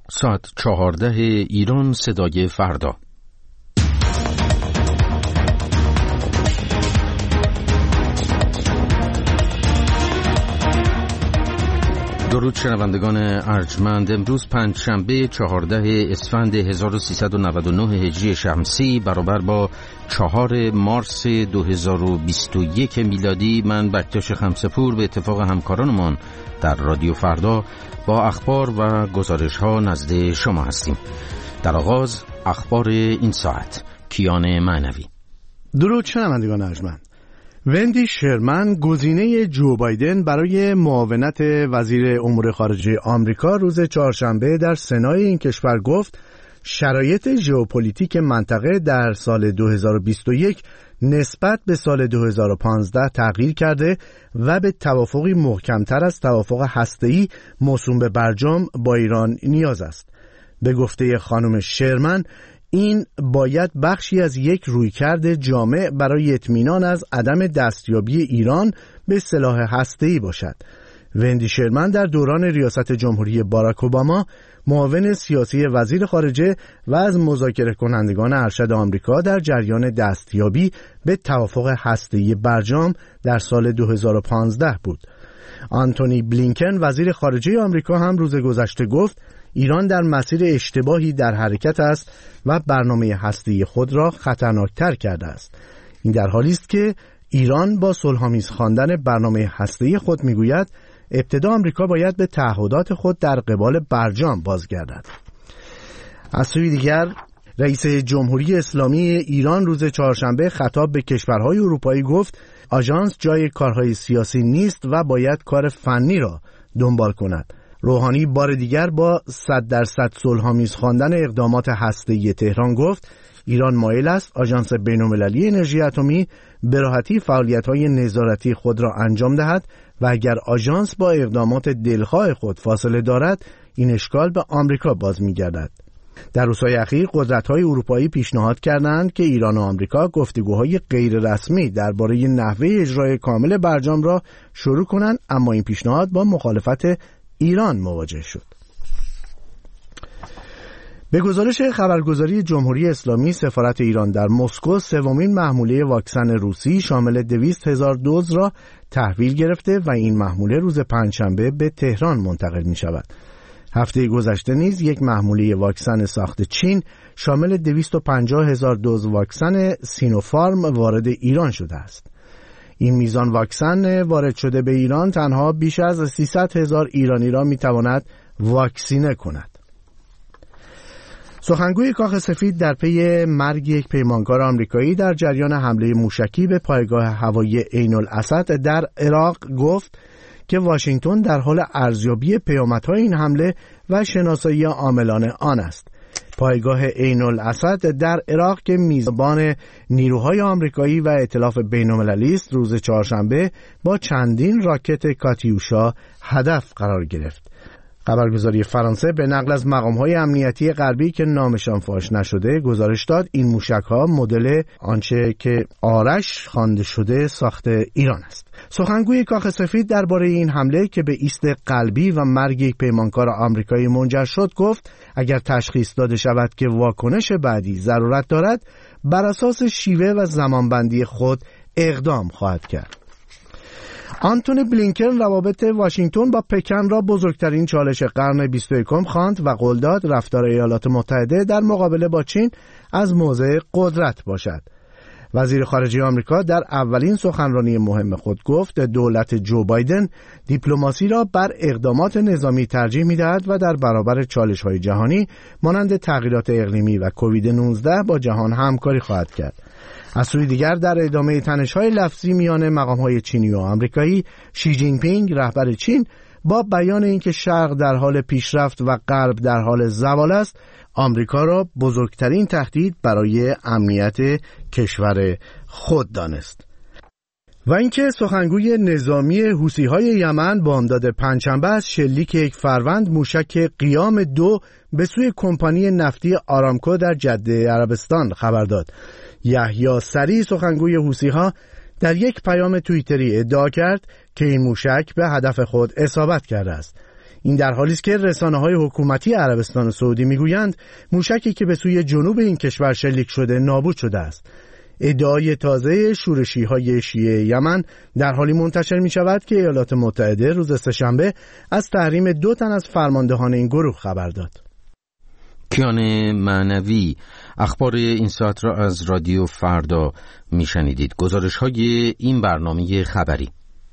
ساعت 14 ایران صدای فردا. درود شنوندگان ارجمند. امروز پنجشنبه 14 اسفند 1399 هجری شمسی برابر با 4 مارس 2021 میلادی، من بکتاش خمسپور به اتفاق همکارانمان در رادیو فردا با اخبار و گزارش ها نزد شما هستیم. در آغاز اخبار این ساعت. کیان معنوی. درود شنوندگان ارجمند. وندی شرمن گزینه جو بایدن برای معاونت وزیر امور خارجه آمریکا روز چهارشنبه در سنای این کشور گفت شرایط ژئوپلیتیک منطقه در سال 2021 نسبت به سال 2015 تغییر کرده و به توافقی محکمتر از توافق هسته‌ای موسوم به برجام با ایران نیاز است. به گفته خانم شرمن، این باید بخشی از یک رویکرد جامع برای اطمینان از عدم دستیابی ایران به سلاح هسته‌ای باشد. وندی شرمن در دوران ریاست جمهوری باراک اوباما معاون سیاسی وزیر خارجه و از مذاکره کنندگان ارشد آمریکا در جریان دستیابی به توافق هسته‌ای برجام در سال 2015 بود. آنتونی بلینکن وزیر خارجه آمریکا هم روز گذشته گفت ایران در مسیر اشتباهی در حرکت است و برنامه هسته‌ای خود را خطرناکتر کرده است. این در حالی است که ایران با صلح‌آمیز خواندن برنامه هسته‌ای خود میگوید ابتدا آمریکا باید به تعهدات خود در قبال برجام بازگردد. از سوی دیگر رئیس جمهوری اسلامی ایران روز چهارشنبه خطاب به کشورهای اروپایی گفت آژانس جای کارهای سیاسی نیست و باید کار فنی را دنبال کند. روحانی بار دیگر با 100% صلح‌آمیز خواندن اقدامات هسته‌ای تهران گفت ایران مایل است آژانس بین‌المللی انرژی اتمی به راحتی فعالیت‌های نظارتی خود را انجام دهد و اگر آژانس با اقدامات دلخواه خود فاصله دارد این اشکال به آمریکا باز می‌گردد. در روزهای اخیر قدرت‌های اروپایی پیشنهاد کردند که ایران و آمریکا گفتگوهای غیر رسمی درباره نحوه اجرای کامل برجام را شروع کنند، اما این پیشنهاد با مخالفت ایران مواجه شد. به گزارش خبرگزاری جمهوری اسلامی، سفارت ایران در مسکو سومین محموله واکسن روسی شامل 200,000 دوز را تحویل گرفته و این محموله روز پنجشنبه به تهران منتقل می شود. هفته گذشته نیز یک محموله واکسن ساخت چین شامل 250,000 دوز واکسن سینوفارم وارد ایران شده است. این میزان واکسن وارد شده به ایران تنها بیش از 300,000 ایرانی را میتواند واکسینه کند. سخنگوی کاخ سفید در پی مرگ یک پیمانکار آمریکایی در جریان حمله موشکی به پایگاه هوایی عین الاسد در عراق گفت که واشنگتن در حال ارزیابی پیامدهای این حمله و شناسایی عاملان آن است. پایگاه عین الاسد در عراق که میزبان نیروهای آمریکایی و ائتلاف بین‌المللی است، روز چهارشنبه با چندین راکت کاتیوشا هدف قرار گرفت. خبرگزاری فرانسه به نقل از مقام‌های امنیتی غربی که نامشان فاش نشده گزارش داد این موشک‌ها مدل آنچه که آرش خوانده شده ساخت ایران است. سخنگوی کاخ سفید درباره این حمله که به ایست قلبی و مرگ یک پیمانکار آمریکایی منجر شد گفت اگر تشخیص داده شود که واکنش بعدی ضرورت دارد بر اساس شیوه و زمانبندی خود اقدام خواهد کرد. آنتونی بلینکن روابط واشنگتن با پکن را بزرگترین چالش قرن 21 خواند و قول داد رفتار ایالات متحده در مقابله با چین از موضع قدرت باشد. وزیر خارجه آمریکا در اولین سخنرانی مهم خود گفت دولت جو بایدن دیپلماسی را بر اقدامات نظامی ترجیح می‌دهد و در برابر چالش‌های جهانی مانند تغییرات اقلیمی و کووید 19 با جهان همکاری خواهد کرد. از سوی دیگر در ادامه تنش‌های لفظی میان مقام‌های چینی و آمریکایی، شی جین پینگ رهبر چین با بیان اینکه شرق در حال پیشرفت و غرب در حال زوال است، آمریکا را بزرگترین تهدید برای امنیت کشور خود دانست. و اینکه سخنگوی نظامی حوثی‌های یمن بامداد پنجشنبه از شلیک یک فروند موشک قیام 2 به سوی کمپانی نفتی آرامکو در جده عربستان خبر داد. یحیی سری سخنگوی حوثی‌ها در یک پیام توییتری ادعا کرد که این موشک به هدف خود اصابت کرده است. این در حالی است که رسانه‌های حکومتی عربستان سعودی میگویند موشکی که به سوی جنوب این کشور شلیک شده نابود شده است. ادعای تازه شورشی‌های شیعه یمن در حالی منتشر می‌شود که ایالات متحده روز سه‌شنبه از تحریم 2 تن از فرماندهان این گروه خبر داد. کیان معنوی، اخبار این ساعت را از رادیو فردا میشنیدید. گزارش‌های این برنامه خبری.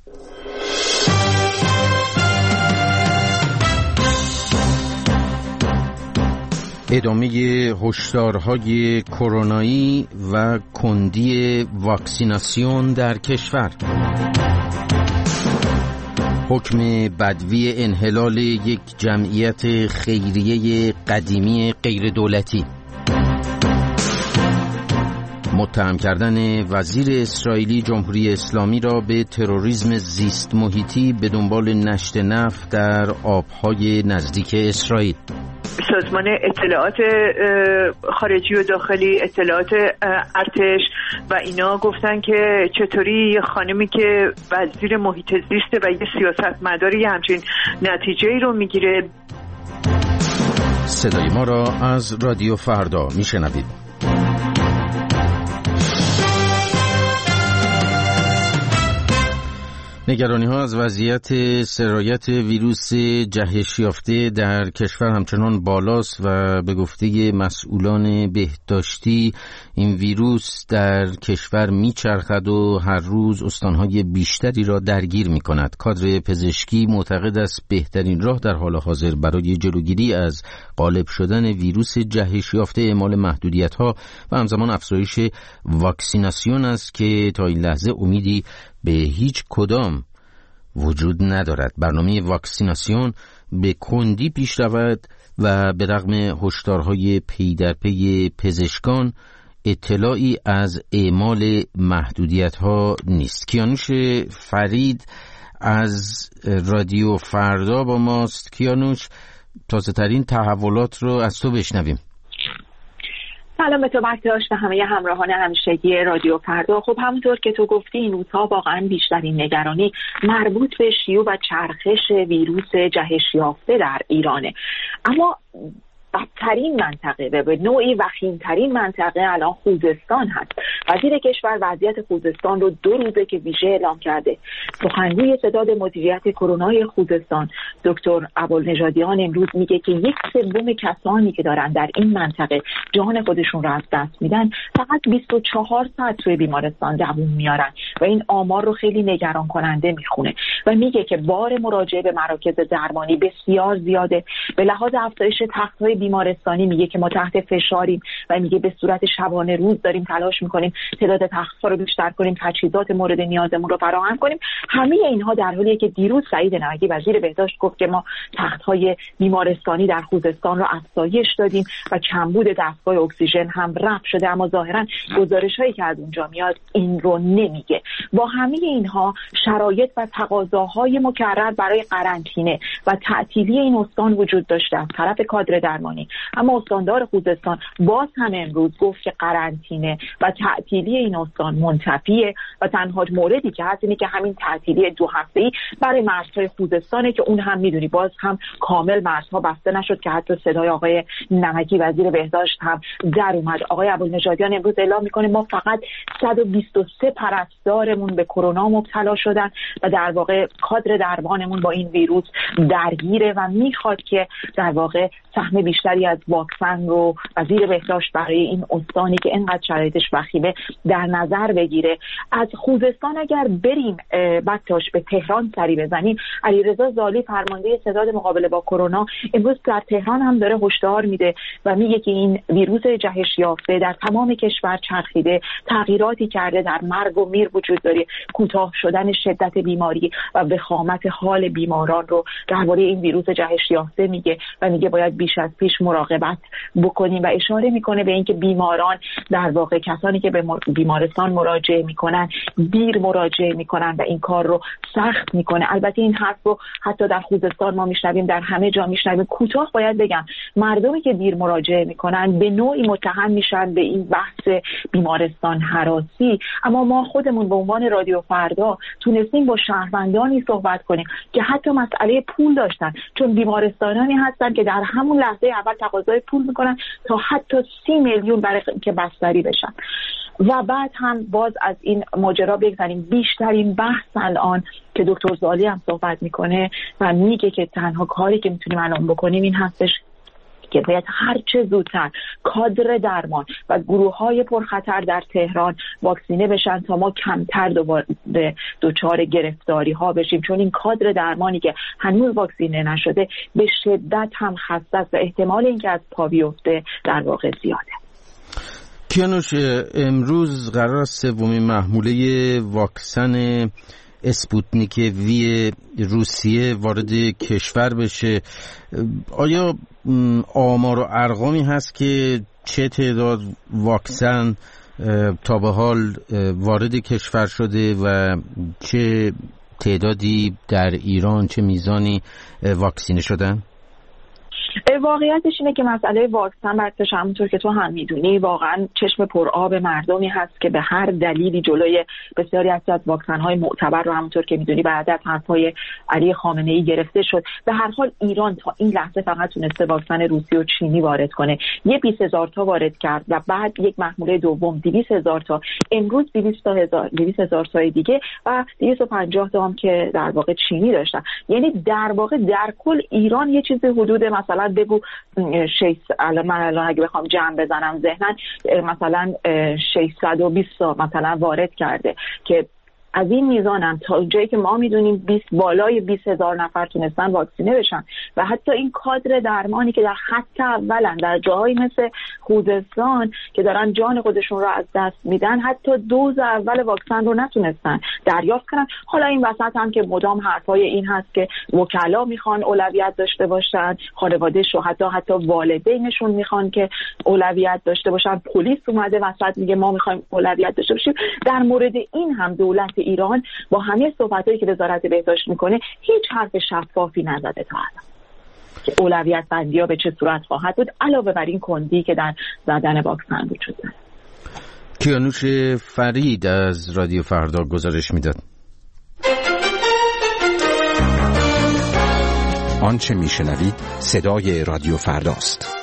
ادامه هشدارهای کرونایی و کندی واکسیناسیون در کشور. حکم بدوی انحلال یک جمعیت خیریه قدیمی غیر دولتی. متهم کردن وزیر اسرائیلی جمهوری اسلامی را به تروریسم زیست محیطی به دنبال نشت نفت در آبهای نزدیک اسرائیل. سازمان اطلاعات خارجی و داخلی، اطلاعات ارتش و اینا گفتن که چطوری خانمی که وزیر محیط زیسته و یه سیاستمداری همچین نتیجه‌ای رو میگیره. صدای ما را از رادیو فردا میشنوید. نگرانی‌ها از وضعیت سرایت ویروس جهش یافته در کشور همچنان بالاست و به گفته مسئولان بهداشتی این ویروس در کشور میچرخد و هر روز استانهای بیشتری را درگیر می‌کند. کادر پزشکی معتقد است بهترین راه در حال حاضر برای جلوگیری از غالب شدن ویروس جهش یافته اعمال محدودیت‌ها و همزمان افزایش واکسیناسیون است که تا این لحظه امیدی به هیچ کدام وجود ندارد. برنامه واکسیناسیون به کندی پیش رود و به رغم هشدارهای پی در پی پزشکان اطلاعی از اعمال محدودیت‌ها نیست. کیانوش فرید از رادیو فردا با ماست. کیانوش، تازه ترین تحولات رو از تو بشنویم. سلام به تو بکتاش و همه همراهان همیشگی رادیو فردا. خب همونطور که تو گفتی این روزها واقعا بیشترین نگرانی مربوط به شیوع و چرخش ویروس جهش یافته در ایرانه. اما بدترین منطقه و به نوعی وخیم‌ترین منطقه الان خوزستان هست. وزیر کشور وضعیت خوزستان رو 2 روزه که ویژه اعلام کرده. سخنگوی ستاد مدیریت کرونای خوزستان دکتر ابوالنژادیان امروز میگه که 1/3 کسانی که دارن در این منطقه جان خودشون رو از دست میدن فقط 24 ساعت توی بیمارستان دووم میارن و این آمار رو خیلی نگران کننده میخونه و میگه که بار مراجعه به مراکز درمانی بسیار زیاده. به لحاظ افزایش تخت‌های بیمارستانی میگه که ما تحت فشاریم و میگه به صورت شبانه روز داریم تلاش میکنیم تعداد تخت‌ها رو بیشتر کنیم، تجهیزات مورد نیازمون رو فراهم کنیم. همه اینها در حالیه که دیروز سعید نمکی وزیر بهداشت گفت که ما تخت‌های بیمارستانی در خوزستان رو افزایش دادیم و کمبود دستگاه اکسیژن هم رفع شده، اما ظاهراً گزارش‌هایی که از اونجا میاد این رو نمیگه. با همه اینها شرایط و تقاضاهای مکرر برای قرنطینه و تعطیلی این استان وجود داشته از طرف کادر درمانی، اما استاندار خوزستان باز هم امروز گفت که قرنطینه و تعطیلی این استان منتفیه و تنها موردی که هست اینه که همین تعطیلی 2 هفته‌ای برای مرزهای خوزستانه که اون هم میدونی باز هم کامل مرزها بسته نشد که حتی صدای آقای نمکی وزیر بهداشت هم در اومد. آقای ابوالنژادیان امروز اعلام میکنه ما فقط 123 پرستارمون به کرونا مبتلا شدن و در واقع کادر درمانمون با این ویروس درگیره و میخواد که در واقع سهم بیشتری از واکسن رو وزیر بهداشت برای این استانی که اینقدر شرایطش وخیمه در نظر بگیره. از خوزستان اگر بریم بکتاش به تهران سری بزنیم، علیرضا زالی فرمانده ستاد مقابله با کرونا امروز در تهران هم داره هشدار میده و میگه که این ویروس جهش یافته در تمام کشور چرخیده، تغییراتی کرده، در مرگ و میر وجود داره، کوتاه شدن شدت بیماری و وخامت حال بیماران رو درباره این ویروس جهش یافته میگه و میگه باید بیش از پیش مراقبت بکنیم و اشاره میکنه به اینکه بیماران در واقع کسانی که به بیمارستان مراجعه میکنن دیر مراجعه میکنن و این کار رو سخت میکنه. البته این حرف رو حتی در خوزستان ما میشنویم، در همه جا میشنویم. کوتاه باید بگم مردمی که دیر مراجعه میکنن به نوعی متهم میشن به این بحث بیمارستان هراسی. اما ما خودمون به عنوان رادیو فردا تونستیم با شهروندانی صحبت کنیم که حتی مسئله پول داشتن، چون بیمارستانانی هستن که در همون لحظه اول تقاضای پول میکنن تا حتی 30 میلیون برای که بستری بشن. و بعد هم باز از این ماجرا بگذاریم، بیشترین بحث الان که دکتر زالی هم صحبت میکنه و میگه که تنها کاری که میتونیم الان بکنیم این هستش که باید هر چه زودتر کادر درمان و گروه‌های پرخطر در تهران واکسینه بشن تا ما کمتر دوباره دچار گرفتاری‌ها بشیم، چون این کادر درمانی که هنوز واکسینه نشده به شدت هم خسته است و احتمال اینکه از پا بیفته در واقع زیاده. کیانوش، امروز قرار است سومین محموله واکسن اسپوتنیک وی روسیه وارد کشور بشه. آیا آمار و ارقامی هست که چه تعداد واکسن تا به حال وارد کشور شده و چه تعدادی در ایران، چه میزانی واکسینه شدن؟ واقعیتش اینه که مسئله واکسن براتش همونطور که تو هم میدونی واقعا چشم پرآب مردمی هست که به هر دلیلی جلوی بسیاری از واکسن‌های معتبر رو همونطور که میدونی بعد از حرف‌های علی خامنه‌ای گرفته شد. به هر حال ایران تا این لحظه فقط تونسته واکسن روسی و چینی وارد کنه. 20,000 تا وارد کرد و بعد یک محموله دوم 200,000 تا، امروز 200,000 تا دیگه و 250 تا هم که در واقع چینی داشتن. یعنی در واقع در کل ایران یه چیز حدود مثلا بگو 600، الان اگه بخوام جمع بزنم ذهناً مثلا 620 مثلا وارد کرده که از این میزان هم تا اونجایی که ما میدونیم بالای 20,000 نفر تونستن واکسینه بشن و حتی این کادر درمانی که در خط اولن در جاهایی مثل خوزستان که دارن جان خودشون رو از دست میدن حتی دوز اول واکسن رو نتونستن دریافت کنن. حالا این وسط هم که مدام حرفای این هست که وکلا میخوان اولویت داشته باشن، خانواده شهدا حتی والدینشون میخوان که اولویت داشته باشن، پلیس اومده وسط میگه ما میخوایم اولویت داشته باشیم. در مورد این هم دولت ایران با همه صحبتایی که وزارت بهداشت میکنه هیچ حرف شفافی نزده تا الان که اولویت بندی‌ها به چه صورت خواهد بود، علاوه بر این کندی که در زدن واکسن وجود داره. کیانوش فرید از رادیو فردا گزارش میداد. آنچه میشنوید صدای رادیو فرداست.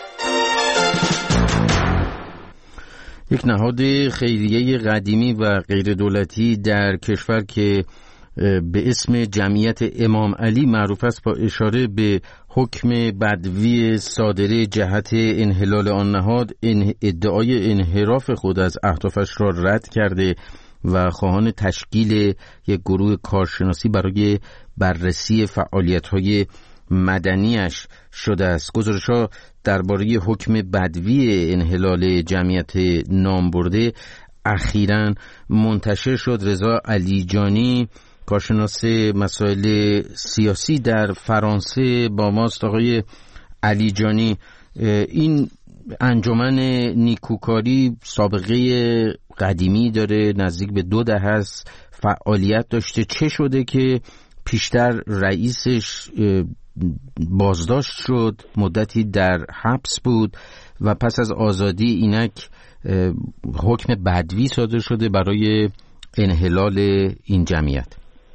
یک نهاد خیریه قدیمی و غیر دولتی در کشور که به اسم جمعیت امام علی معروف است با اشاره به حکم بدوی صادره جهت انحلال آن نهاد ادعای انحراف خود از اهدافش را رد کرده و خواهان تشکیل یک گروه کارشناسی برای بررسی فعالیت‌های مدنیش شده است. گزارش‌ها درباره حکم بدوی انحلال جمعیت نامبرده اخیراً منتشر شد. رضا علیجانی کارشناس مسائل سیاسی در فرانسه با ماست. آقای علیجانی، این انجمن نیکوکاری سابقه قدیمی داره، نزدیک به 2 دهه است فعالیت داشته. چه شده که پیشتر رئیسش بازداشت شد، مدتی در حبس بود و پس از آزادی اینک حکم بدوی صادر شده برای انحلال این جمعیت؟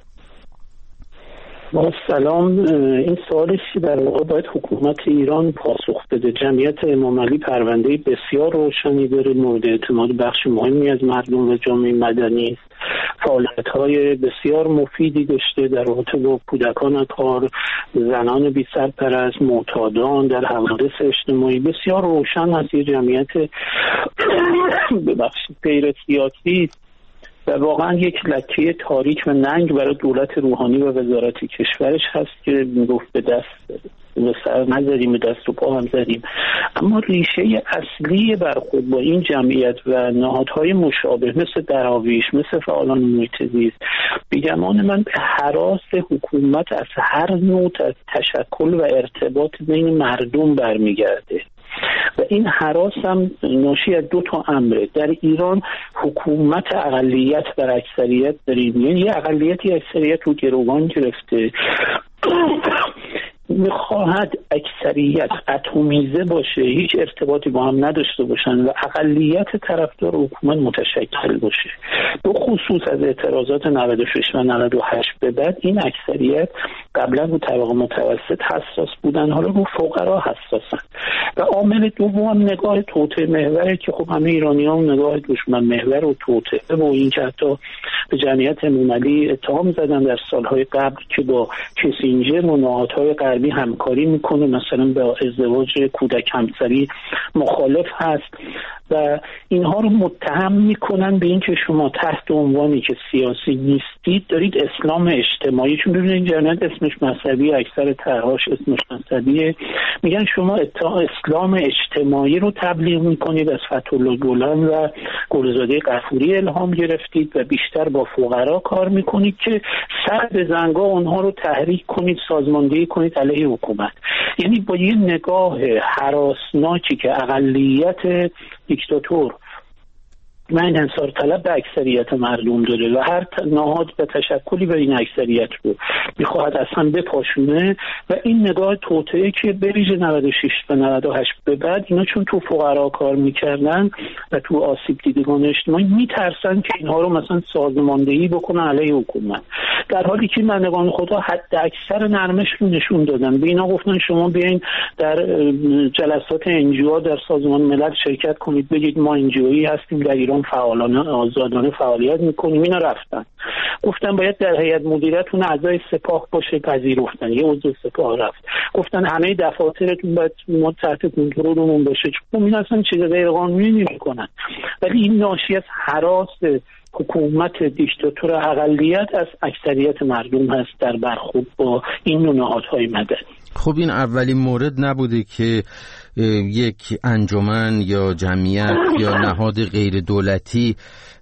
با سلام، این سوالی که در واقع باید حکومت ایران پاسخ بده. جمعیت امام علی پرونده بسیار روشنی داره، مورد اعتماد بخش مهمی از مردم و جامعه مدنی است. فعالیت‌های بسیار مفیدی داشته در رابطه با کودکان کار، زنان بی سرپرست، معتادان، در حوادث اجتماعی. بسیار روشن است. یه جمعیت ببخشید غیر سیاسی و واقعا یک لکه تاریک و ننگ برای دولت روحانی و وزارت کشورش هست که گفت به دست به سر نزدیم، به دست و پا هم زدیم. اما ریشه اصلی برخورد با این جمعیت و نهادهای مشابه مثل دراویش، مثل فعالان محیط زیست، به گمان من به هراس حکومت از هر نوع تشکل و ارتباط بین مردم برمیگرده و این هراس هم ناشی از 2 امره. در ایران حکومت اقلیت بر اکثریت داریم، یعنی یه اقلیتی اکثریت رو گروگان گرفته. میخواهد اکثریت اتمیزه باشه، هیچ ارتباطی با هم نداشته باشن و اقلیت طرفدار حکومت متشکل باشه. به خصوص از اعتراضات 96 و 98 به بعد این اکثریت قبلا رو طبقه متوسط حساس بودن، حالا رو فقرا حساسن. و عامل دوم نگاه توطئه محوره که خب همه ایرانی‌ها نگاه دشمن محور و توطئه و این که حتی به جمعیت مللی اتهام زدن در سالهای قبل که با کسینجر و نهادهای غربی همکاری میکنه، مثلا به ازدواج کودک همسری مخالف هست و اینها رو متهم میکنن به اینکه شما تحت عنوانی که سیاسی نیستید دارید اسلام اجتماعی، چون ببینید جنت اسمش مذهبی، اکثر طرحاش اسمش مذهبیه، میگن شما اسلام اجتماعی رو تبلیغ میکنید، از فتح‌الله گلان و گلزاده غفوری الهام گرفتید و بیشتر با فقرا کار میکنید که سر به زنگا اونها رو تحریک کنید، سازماندهی کنید علیه حکومت. یعنی با یه نگاه هراسناکی که اقلیت دیکتاتور من انصار طلب به اکثریت مردم داره و هر نهاد به تشکلی به این اکثریت رو میخواهد اصلا بپاشونه و این نگاه توطئه که به ویژه 96 و 98 به بعد اینا چون تو فقرا کار میکردن و تو آسیب دیدگان اجتماعی میترسن که اینها رو مثلا سازماندهی بکنن علیه حکومت، در حالی که بندگان خدا حد اکثر نرمش رو نشون دادن. به اینا گفتن شما بیاین در جلسات انجیو در سازمان ملل شرکت کنید، بگید ما انجیویی هستیم در ایران فعالانه آزادانه فعالیت میکنیم. اینا رفتن گفتن باید در هیئت مدیرتون اعضای سپاه باشه، پذیرفتن. یه عضو سپاه رفت گفتن همه دفاترتون باید ما تحت کنترلمون باشه، چون اینا اصلا چیز غیر قانونی نمیکنن. ولی این ناشی از هراس حکومت دیکتاتور اقلیت از اکثریت مردم هست در برخورد با این نهادهای مدنی. خب این اولین مورد نبوده که یک انجمن یا جمعیت یا نهاد غیر دولتی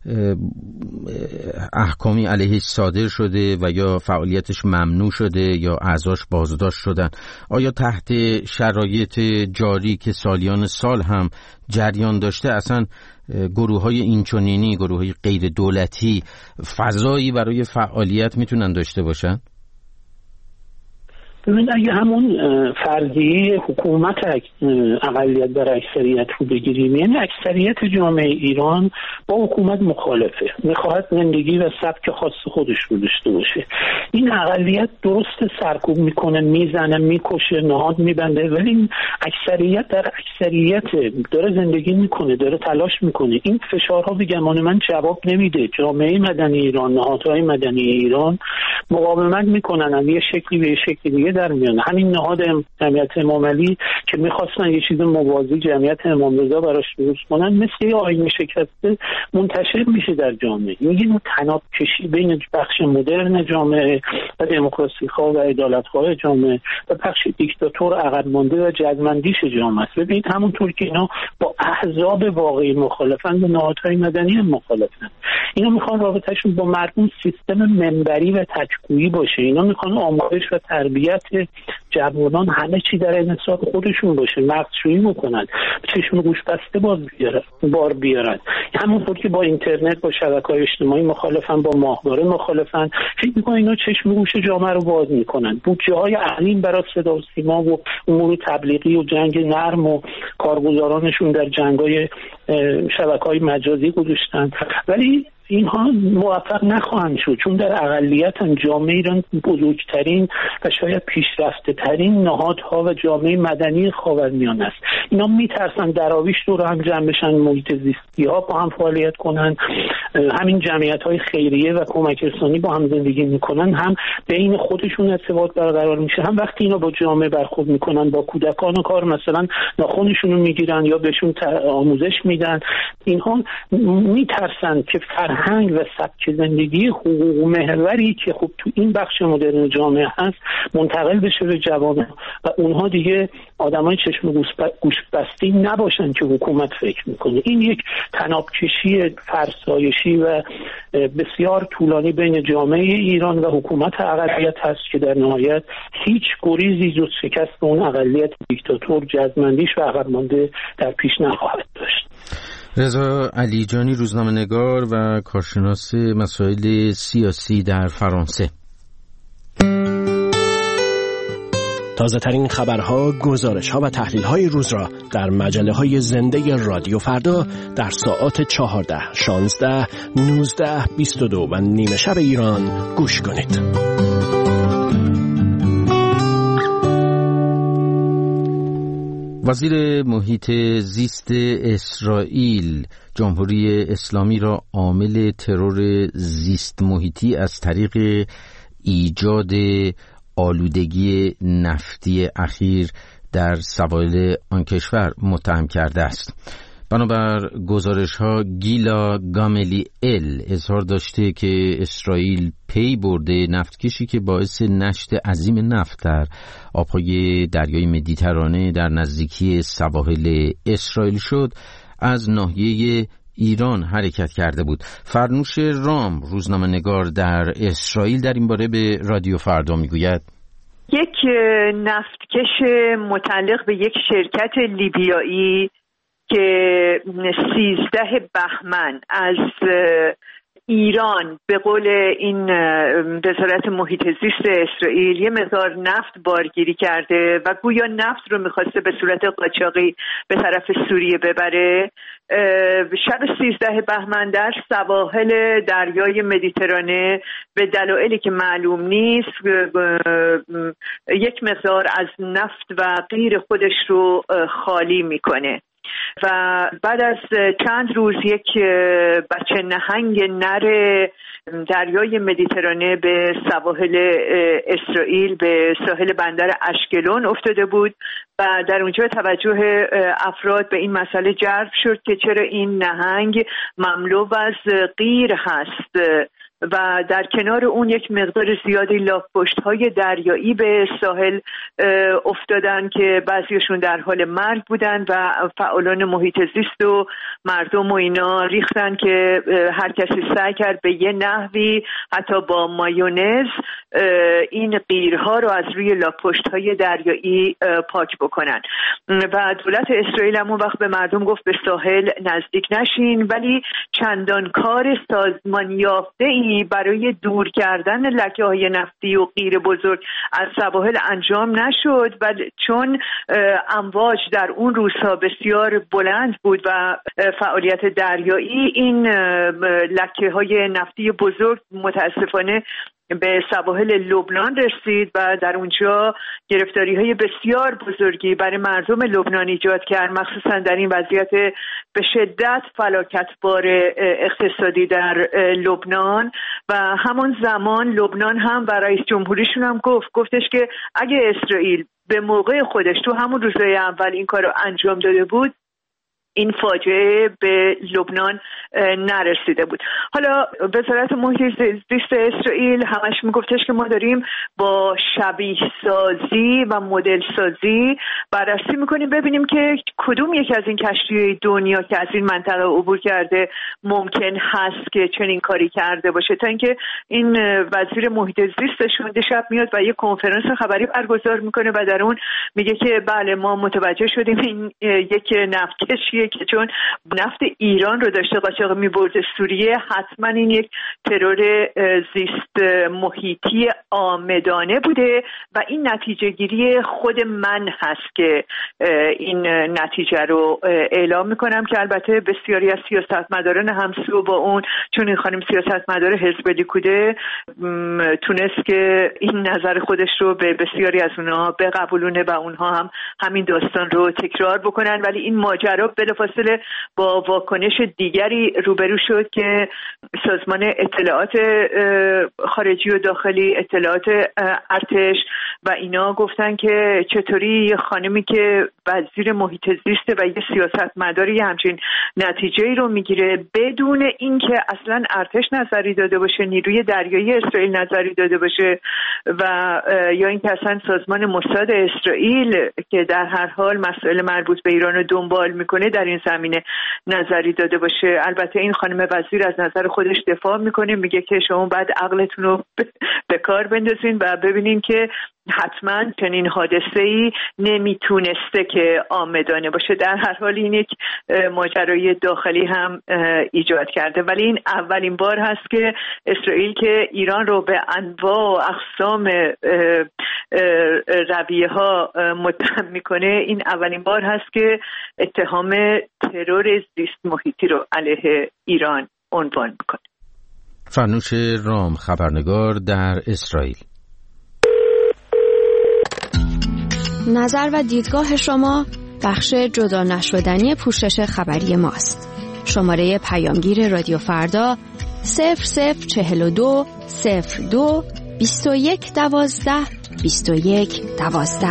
احکامی علیهش صادر شده و یا فعالیتش ممنوع شده یا اعضاش بازداشت شدن. آیا تحت شرایط جاری که سالیان سال هم جریان داشته اصلا گروه‌های اینچنینی، گروه‌های غیر دولتی فضایی برای فعالیت میتونن داشته باشن؟ ببین اگه همون فرضیه حکومت اقلیت بر اکثریت رو بگیریم، یعنی اکثریت جامعه ایران با حکومت مخالفه، میخواهد زندگی و سبک خاص خودش رو داشته باشه. این اقلیت درست سرکوب میکنه، میزنه، میکشه، نهاد میبنده، ولی این اکثریت در اکثریت داره زندگی میکنه، داره تلاش میکنه. این فشارها به گمان من جواب نمیده. جامعه مدنی ایران، نهادهای مدنی ایران مقاومت میکنن، از یه شکلی به یه شکلی دیگه در میان. همین نهاد جمعیت امام علی که میخواستن یه چیز موازی جمعیت امام رضا براش درست کنن، مثل یه آینه شکسته منتشر میشه در جامعه. میگه اون تناب کشی بین بخش مدرن جامعه و دموکراسی خواه و عدالت خواه جامعه و بخش دیکتاتور عقب مانده و جزمندیش جامعه است. ببینید همونطور که اینا با احزاب واقعی مخالفن، به نهادهای مدنی هم مخالفن. اینا میخوان رابطهشون با مردم سیستم منبری و تک‌گویی باشه. اینا میخوان آموزش و تربیت جوانان همه چی در انحصار خودشون باشه، مغزشویی میکنن، چشم گوش بسته بار بیارن. همونطور که با اینترنت، با شبکه‌های اجتماعی مخالفن، با ماهواره مخالفن، فکر میکنن اینا چشم گوش جامعه رو باز میکنن. بودجه‌های عظیم برای صدا و سیما و امور تبلیغی و جنگ نرم و کارگزارانشون در جنگ‌های شبکه‌های مجازی گذاشتن، ولی اینها موفق نخواهند شد، چون در اقلیت هم جامعه ایران بزرگترین و شاید پیشرفته ترین نهادها و جامعه مدنی خاورمیانه است. اینا میترسن دراویش دور هم جمع بشن، محیط زیستی ها با هم فعالیت کنن، همین جمعیت های خیریه و کمک رسانی با هم زندگی میکنن، هم بین خودشون ارتباط برقرار میشه، هم وقتی اینا با جامعه برخورد میکنن، با کودکان کار مثلا ناخونشون رو میگیرن یا بهشون آموزش میدن، اینها میترسن که فرهنگ و سبک زندگی حقوق محوری که خب تو این بخش مدرن جامعه هست منتقل بشه به جوانان و اونها دیگه آدمای چشم گوش بسته نباشن که حکومت فکر میکنه. این یک تنابکشی فرسایشی و بسیار طولانی بین جامعه ایران و حکومت اقلیت هست که در نهایت هیچ گریزی جز شکست اون اقلیت دیکتاتور، جزمندیش و عقب مانده در پیش نخواهد داشت. رضا علیجانی، روزنامه‌نگار و کارشناس مسائل سیاسی در فرانسه. تازه ترین خبرها، گزارش‌ها و تحلیل‌های روز را در مجله‌های زنده رادیو فردا در ساعات 14، 16، 19، 22 و نیمه شب ایران گوش کنید. وزیر محیط زیست اسرائیل جمهوری اسلامی را عامل ترور زیست محیطی از طریق ایجاد آلودگی نفتی اخیر در سواحل آن کشور متهم کرده است. بنابر گزارش‌ها گیلا گاملیل اظهار داشته که اسرائیل پی برده نفتکشی که باعث نشت عظیم نفت در آب‌های دریای مدیترانه در نزدیکی سواحل اسرائیل شد از ناحیه ایران حرکت کرده بود. فرنوش رام روزنامه‌نگار در اسرائیل در این باره به رادیو فردا میگوید یک نفتکش متعلق به یک شرکت لیبیایی که 13 بهمن از ایران به قول این وزارت محیط زیست اسرائیل یه مقدار نفت بارگیری کرده و گویا نفت رو میخواسته به صورت قاچاقی به طرف سوریه ببره، شب 13 بهمن در سواحل دریای مدیترانه به دلایلی که معلوم نیست یک مقدار از نفت و غیر خودش رو خالی میکنه و بعد از چند روز یک بچه نهنگ نر دریای مدیترانه به سواحل اسرائیل به ساحل بندر اشکلون افتاده بود و در اونجا توجه افراد به این مسئله جلب شد که چرا این نهنگ مملو از قیر هست و در کنار اون یک مقدار زیادی لاپشت‌های دریایی به ساحل افتادن که بعضیشون در حال مرگ بودن و فعالان محیط زیست و مردم و اینا ریختن که هر کسی سعی کرد به یه نحوی حتی با مایونز این قیرها رو از روی لاپشت‌های دریایی پاک بکنن و دولت اسرائیل هم اون وقت به مردم گفت به ساحل نزدیک نشین، ولی چندان کار سازمان یافته‌ای برای دور کردن لکه‌های نفتی و قیر بزرگ از سواحل انجام نشد و چون امواج در اون روزها بسیار بلند بود و فعالیت دریایی، این لکه‌های نفتی بزرگ متاسفانه به سواحل لبنان رسید و در اونجا گرفتاری‌های بسیار بزرگی برای مردم لبنان ایجاد کرد، مخصوصا در این وضعیت به شدت فلاکتبار اقتصادی در لبنان. و همون زمان لبنان هم و رئیس جمهوریشون هم گفتش که اگه اسرائیل به موقع خودش تو همون روزهای اول این کار رو انجام داده بود، این فاجعه به لبنان نرسیده بود. حالا وزارت محیط زیست اسرائیل همش میگفتش که ما داریم با شبیه سازی و مدل سازی بررسی میکنیم ببینیم که کدوم یک از این کشتی‌های دنیا که از این منطقه عبور کرده ممکن هست که چنین کاری کرده باشه، تا اینکه این وزیر محیط زیستشون شب میاد و یک کنفرانس خبری برگزار میکنه و در اون میگه که بله ما متوجه شدیم این یک نفتکشیه که چون نفت ایران رو داشته قاچاق می‌برده سوریه، حتما این یک ترور زیست محیطی عامدانه بوده و این نتیجه گیری خود من هست که این نتیجه رو اعلام میکنم که البته بسیاری از سیاستمداران همسو با اون، چون این خانم سیاستمدار حزب لیکوده تونست که این نظر خودش رو به بسیاری از اونها بقبولونه و اونها هم همین داستان رو تکرار بکنن، ولی این ماجرا بلافاصله با واکنش دیگری روبرو شد که سازمان اطلاعات خارجی و داخلی، اطلاعات ارتش و اینا گفتن که چطوری یه خانمی که وزیر محیط زیست و یه سیاستمداری همچین نتیجه‌ای رو میگیره بدون اینکه اصلا ارتش نظری داده باشه، نیروی دریایی اسرائیل نظری داده باشه و یا اینکه اصلا سازمان موساد اسرائیل که در هر حال مسائل مربوط به ایران رو دنبال میکنه در این زمینه نظری داده باشه. البته این خانم وزیر از نظر خودش دفاع میکنه، میگه که شما باید عقلتون رو به کار بندازین و ببینین که حتما چنین حادثه‌ای نمیتونسته که عامدانه باشه. در هر حال این یک ماجرای داخلی هم ایجاد کرده، ولی این اولین بار هست که اسرائیل که ایران رو به انواع و اقسام رویه‌ها متهم میکنه، این اولین بار هست که اتهام ترور زیست محیطی رو علیه ایران عنوان میکنه. فرنوش رام، خبرنگار در اسرائیل. نظر و دیدگاه شما بخش جدا نشدنی پوشش خبری ماست. شماره پیامگیر رادیو فردا 0042 02 21 12 21 12.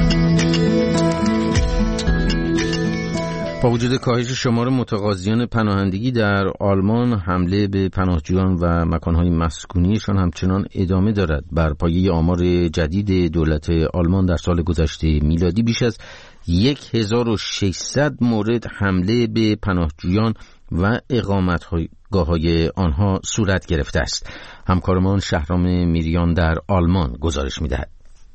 با وجود کاهش شمار متقاضیان پناهندگی در آلمان، حمله به پناهجویان و مکانهای مسکونیشان همچنان ادامه دارد. بر پایه آمار جدید دولت آلمان در سال گذشته میلادی بیش از 1600 مورد حمله به پناهجویان و اقامتگاه‌های آنها صورت گرفته است. همکارمان شهرام میریان در آلمان گزارش می‌دهد.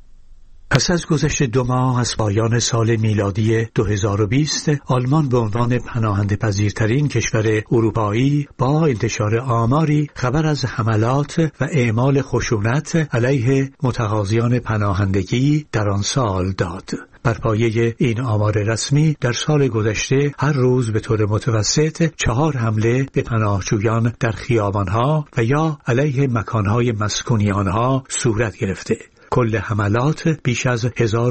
پس از گذشت 2 ماه از پایان سال میلادی 2020، آلمان به عنوان پناهنده پذیرترین کشور اروپایی با انتشار آماری خبر از حملات و اعمال خشونت علیه متقاضیان پناهندگی در آن سال داد. بر پایه این آمار رسمی در سال گذشته هر روز به طور متوسط 4 حمله به پناهجویان در خیابانها و یا علیه مکانهای مسکونی آنها صورت گرفته. کل حملات بیش از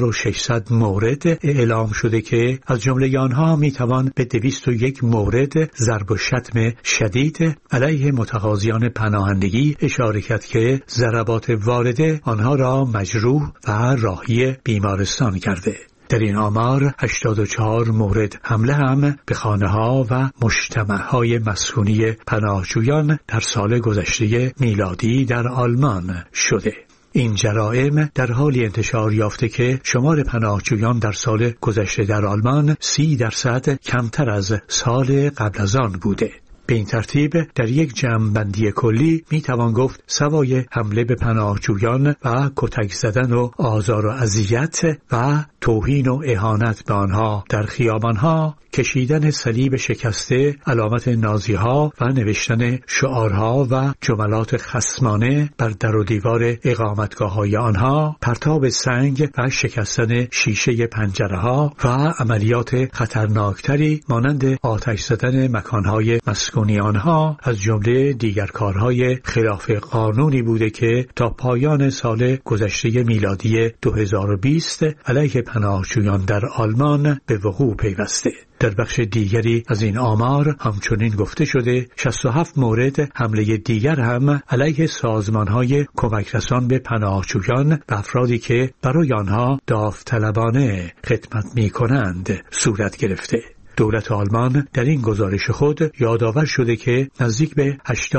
1600 مورد اعلام شده که از جمله آنها میتوان به 201 مورد ضرب و شتم شدید علیه متقاضیان پناهندگی اشاره کرد که ضربات وارده آنها را مجروح و راهی بیمارستان کرده. در این آمار 84 مورد حمله هم به خانه‌ها و مجتمع‌های مسکونی پناهجویان در سال گذشته میلادی در آلمان شده. این جرائم در حالی انتشار یافته که شمار پناهجویان در سال گذشته در آلمان 30% کمتر از سال قبل از آن بوده. به این ترتیب در یک جمع‌بندی کلی میتوان گفت سوای حمله به پناهجویان و کتک زدن و آزار و اذیت و توهین و اهانت به آنها در خیابانها، کشیدن صلیب شکسته علامت نازی‌ها و نوشتن شعارها و جملات خصمانه بر در و دیوار اقامتگاه‌های آنها، پرتاب سنگ و شکستن شیشه پنجره‌ها و عملیات خطرناکتری مانند آتش زدن مکانهای مسکونی آنها از جمله دیگر کارهای خلاف قانونی بوده که تا پایان سال گذشته میلادی 2020 علیه پناهجویان در آلمان به وقوع پیوسته. در بخش دیگری از این آمار همچنین گفته شده 67 مورد حمله دیگر هم علیه سازمان‌های کمک رسان به پناهجویان و افرادی که برای آنها داوطلبانه خدمت می‌کنند صورت گرفته. دولت آلمان در این گزارش خود یادآور شده که نزدیک به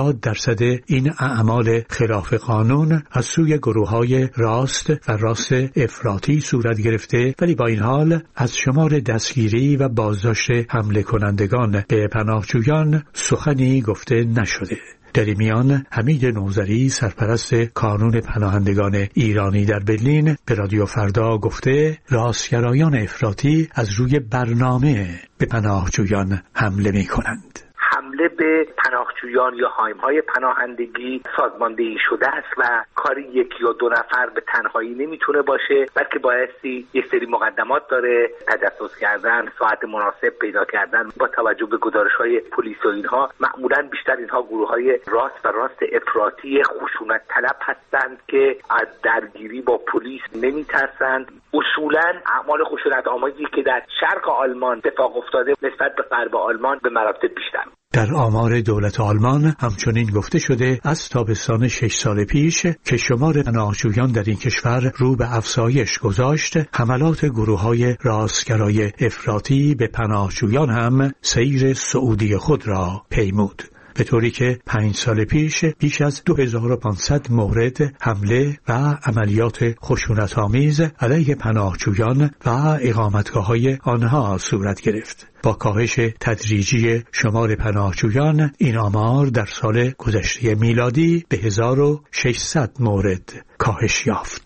80% این اعمال خلاف قانون از سوی گروه‌های راست و راست افراطی صورت گرفته، ولی با این حال از شمار دستگیری و بازداشت حمله کنندگان به پناهجویان سخنی گفته نشده. در این میان حمید نوذری، سرپرست کانون پناهندگان ایرانی در برلین، به رادیو فردا گفته راستگرایان افراطی از روی برنامه به پناهجویان حمله می کنند. حمله به پناهجویان یا هایم‌های پناهندگی سازماندهی شده است و کاری 1 یا 2 نفر به تنهایی نمیتونه باشه، بلکه بایستی یک سری مقدمات داره: تجسس کردن، ساعت مناسب پیدا کردن با توجه به گزارش‌های پلیس و اینها. معمولاً بیشتر اینها گروه‌های راست و راست افراطی خشونت طلب هستند که از درگیری با پلیس نمیترسند. اصولاً اعمال خشونت آمیزی که در شرق آلمان اتفاق افتاده نسبت به غرب آلمان به مراتب بیشتر. در آمار دولت آلمان همچنین گفته شده از تابستان 6 سال پیش که شمار پناهجویان در این کشور رو به افزایش گذاشت، حملات گروه‌های راستگرای افراطی به پناهجویان هم سیر صعودی خود را پیمود، به طوری که 5 سال پیش بیش از 2500 مورد حمله و عملیات خشونت‌آمیز علیه پناهجویان و اقامتگاه‌های آنها صورت گرفت. با کاهش تدریجی شمار پناهجویان، این آمار در سال گذشته میلادی به 1600 مورد کاهش یافت.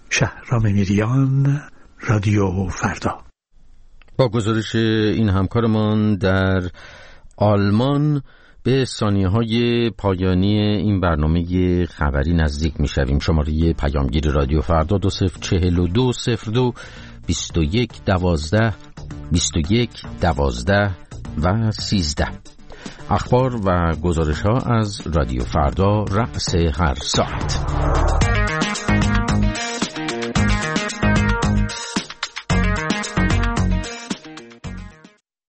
شهرام میریان، رادیو فردا. با گزارش این همکارمان در آلمان به ثانیه‌های پایانی این برنامه خبری نزدیک می‌شویم. شماره پیامگیر رادیو فردا 204202 21 12 21 12 و 13. اخبار و گزارش‌ها از رادیو فردا رأس هر ساعت.